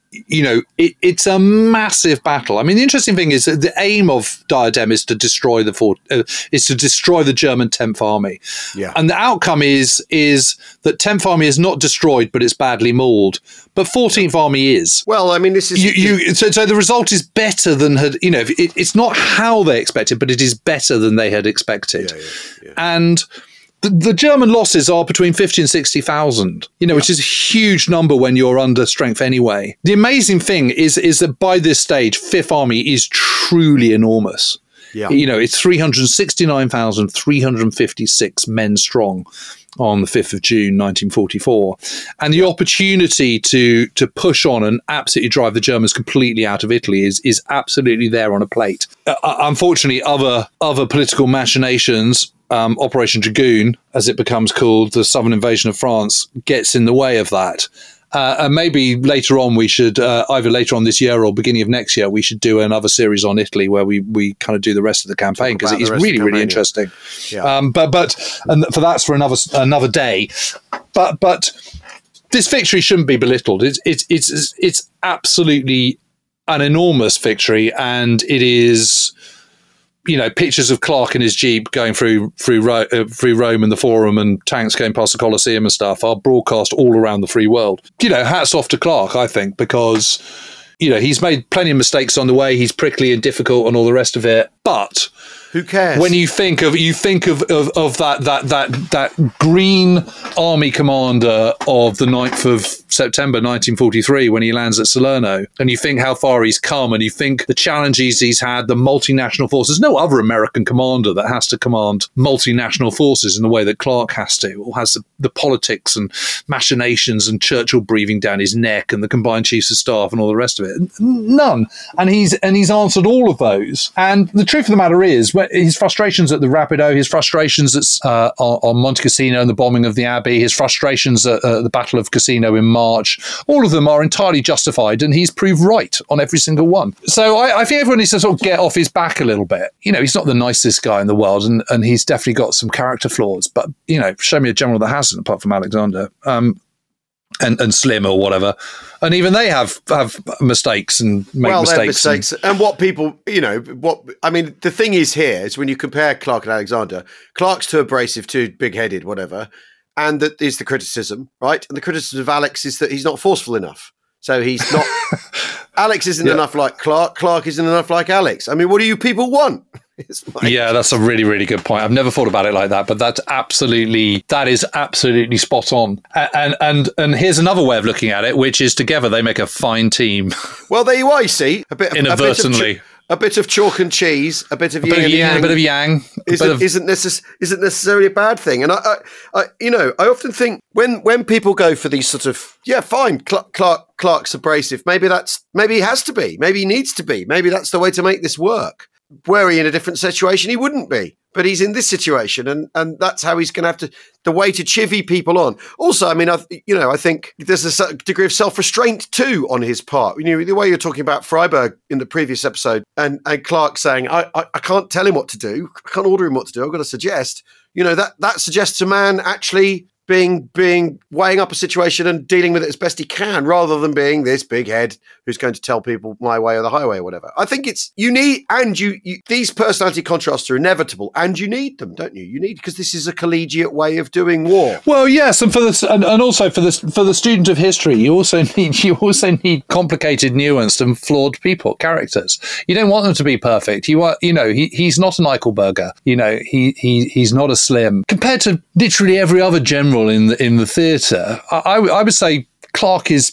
you know, it, it's a massive battle. I mean, the interesting thing is that the aim of Diadem is to destroy the fort, uh, is to destroy the German tenth Army. Yeah. And the outcome is is that tenth Army is not destroyed, but it's badly mauled. But fourteenth Army is. Well, I mean, this is you. you so, so the result is better than had. You know, it, it's not how they expected, but it is better than they had expected. Yeah, yeah, yeah. And The, the German losses are between fifty and sixty thousand, you know, yeah. which is a huge number when you're under strength anyway. The amazing thing is is that by this stage, Fifth Army is truly enormous. Yeah. You know, it's three hundred sixty-nine thousand three hundred fifty-six men strong on the fifth of June, nineteen forty-four. And the opportunity to to push on and absolutely drive the Germans completely out of Italy is is absolutely there on a plate. Uh, unfortunately, other other political machinations, Um, Operation Dragoon, as it becomes called, the southern invasion of France, gets in the way of that. Uh, and maybe later on we should, uh, either later on this year or beginning of next year, we should do another series on Italy where we, we kind of do the rest of the campaign, because it is really, really interesting. Yeah. Um, but but and for that's for another another day. But but this victory shouldn't be belittled. It's it's it's it's absolutely an enormous victory, and it is. You know, pictures of Clark in his Jeep going through through Ro- uh, through Rome and the Forum, and tanks going past the Colosseum and stuff are broadcast all around the free world. You know, hats off to Clark, I think, because, you know, he's made plenty of mistakes on the way. He's prickly and difficult and all the rest of it. But who cares? When you think of you think of, of, of that that that that green army commander of the ninth of September nineteen forty-three when he lands at Salerno, and you think how far he's come, and you think the challenges he's had, the multinational forces. No other American commander that has to command multinational forces in the way that Clark has to, or has the, the politics and machinations and Churchill breathing down his neck and the combined chiefs of staff and all the rest of it. None. And he's and he's answered all of those. And the truth of the matter is, his frustrations at the Rapido, his frustrations at, uh, on, on Monte Cassino and the bombing of the Abbey, his frustrations at uh, the Battle of Cassino in March, all of them are entirely justified, and he's proved right on every single one. So I, I think everyone needs to sort of get off his back a little bit. You know, he's not the nicest guy in the world, and, and he's definitely got some character flaws, but, you know, show me a general that hasn't, apart from Alexander. Um, And, and Slim or whatever, and even they have have mistakes and make well, mistakes. mistakes. And, and what people, you know, what I mean, the thing is here is when you compare Clark and Alexander, Clark's too abrasive, too big-headed, whatever, and that is the criticism, right? And the criticism of Alex is that he's not forceful enough. So he's not. Alex isn't yeah. enough like Clark. Clark isn't enough like Alex. I mean, what do you people want? Yeah, that's a really, really good point. I've never thought about it like that, but that's absolutely, that is absolutely spot on. And and and here's another way of looking at it, which is together they make a fine team. Well, there you are, you see. A bit, Inadvertently. A bit of, a bit of chalk and cheese, a bit of a yin bit and of yang. A bit of yang. Isn't, of... isn't, necess- isn't necessarily a bad thing. And, I, I, I, you know, I often think when when people go for these sort of, yeah, fine, Clark, Clark, Clark's abrasive. Maybe that's, maybe he has to be. Maybe he needs to be. Maybe that's the way to make this work. Were he in a different situation, he wouldn't be. But he's in this situation, and, and that's how he's going to have to, the way to chivvy people on. Also, I mean, I, you know, I think there's a degree of self-restraint too on his part. You know, the way you're talking about Freiberg in the previous episode, and, and Clark saying, I, I, I can't tell him what to do. I can't order him what to do. I've got to suggest. You know, that, that suggests a man actually being being weighing up a situation and dealing with it as best he can, rather than being this big head who's going to tell people my way or the highway or whatever. I think it's you need and you, you these personality contrasts are inevitable, and you need them, don't you? You need, because this is a collegiate way of doing war. Well, yes, and for this, and, and also for this, for the student of history, you also need you also need complicated, nuanced, and flawed people, characters. You don't want them to be perfect. You want, you know, he he's not an Eichelberger. You know, he he he's not a Slim compared to literally every other general in the in the theatre. I, I, I would say Clark is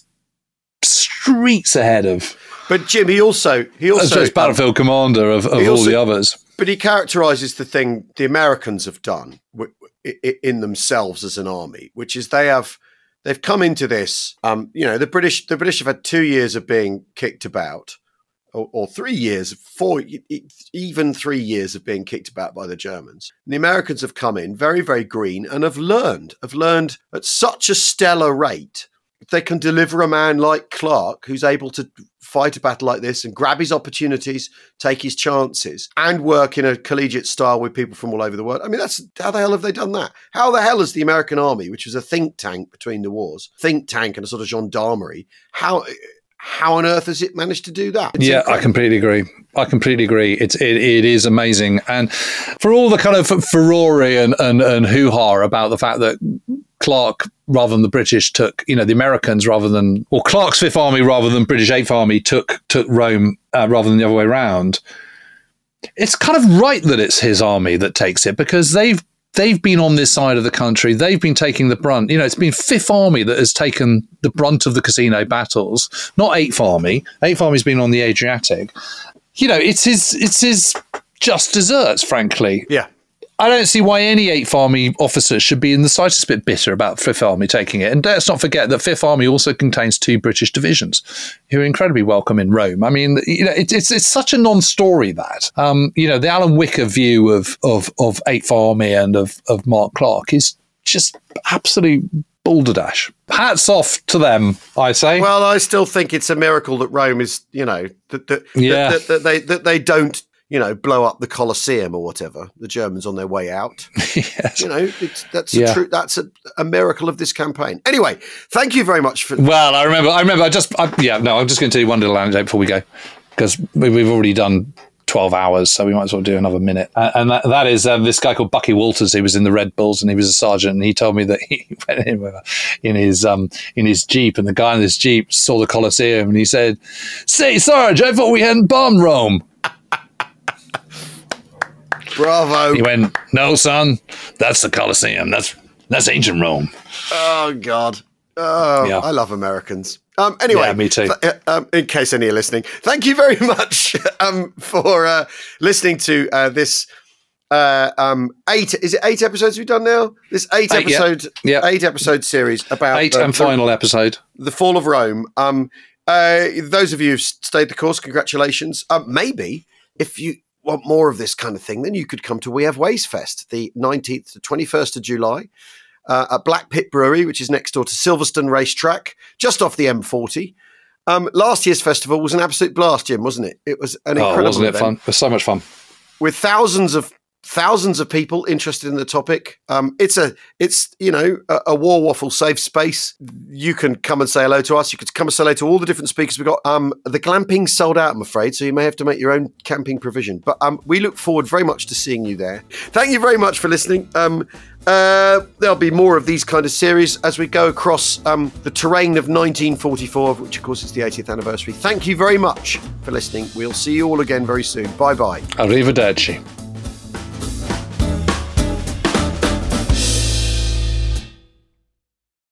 streets ahead of. But Jim, he also he also as battlefield um, commander of, of all also, the others. But he characterises the thing the Americans have done w- w- in themselves as an army, which is they have they've come into this. Um, you know, the British the British have had two years of being kicked about. Or, or three years, four, even three years of being kicked about by the Germans. And the Americans have come in very, very green and have learned, have learned at such a stellar rate. If they can deliver a man like Clark, who's able to fight a battle like this and grab his opportunities, take his chances, and work in a collegiate style with people from all over the world. I mean, that's how the hell have they done that? How the hell has the American army, which was a think tank between the wars, think tank and a sort of gendarmerie, how... how on earth has it managed to do that? It's yeah, incredible. I completely agree. I completely agree. It's it, it is amazing, and for all the kind of furore and and, and hoo ha about the fact that Clark, rather than the British, took you know the Americans rather than or Clark's Fifth Army rather than British Eighth Army took took Rome uh, rather than the other way around. It's kind of right that it's his army that takes it because they've. They've been on this side of the country. They've been taking the brunt. You know, it's been Fifth Army that has taken the brunt of the casino battles, not Eighth Army. Eighth Army's been on the Adriatic. You know, it's his, it's his just desserts, frankly. Yeah. I don't see why any Eighth Army officers should be in the slightest bit bitter about Fifth Army taking it. And let's not forget that Fifth Army also contains two British divisions who are incredibly welcome in Rome. I mean, you know, it, it's it's such a non-story that, um, you know, the Alan Wicker view of of, of Eighth Army and of, of Mark Clark is just absolute balderdash. Hats off to them, I say. Well, I still think it's a miracle that Rome is, you know, that, that, Yeah. that, that, that they that they don't, you know, blow up the Colosseum or whatever. The Germans on their way out. Yes. You know, it's, that's Yeah. a true. That's a, a miracle of this campaign. Anyway, thank you very much for. Well, I remember. I remember. I just. I, yeah. No, I'm just going to tell you one little anecdote before we go, because we, we've already done twelve hours, so we might as well do another minute. Uh, and that, that is um, this guy called Bucky Walters. He was in the Red Bulls, and he was a sergeant. And he told me that he went in, with, in his um, in his jeep, and the guy in his jeep saw the Colosseum, and he said, "Say, Sarge, I thought we hadn't bombed Rome." Bravo. He went, "No, son, that's the Colosseum. That's that's ancient Rome." Oh God. Oh, Yeah. I love Americans. Um, anyway, Yeah, me too. th- uh, um, in case any are listening, thank you very much um, for uh, listening to uh, this uh, um, eight. Is it eight episodes we've done now? This eight, Eight, yeah. episode, Yeah. eight episode series about Eight the, and the- final episode. the fall of Rome. Um, uh, those of you who've stayed the course, congratulations. Um, maybe if you want more of this kind of thing, then you could come to We Have Ways Fest, the nineteenth to twenty-first of July. Uh, at Black Pit Brewery, which is next door to Silverstone Racetrack, just off the M forty. Um, last year's festival was an absolute blast, Jim, wasn't it? It was an Oh, incredible wasn't it event fun? It was so much fun. with thousands of thousands of people interested in the topic. Um, it's a, it's you know, a, a War Waffle safe space. You can come and say hello to us. You could come and say hello to all the different speakers we've got. Um, the glamping's sold out, I'm afraid, so you may have to make your own camping provision. But um, we look forward very much to seeing you there. Thank you very much for listening. Um, uh, there'll be more of these kind of series as we go across um, the terrain of nineteen forty-four, which of course is the eightieth anniversary. Thank you very much for listening. We'll see you all again very soon. Bye bye. Arrivederci.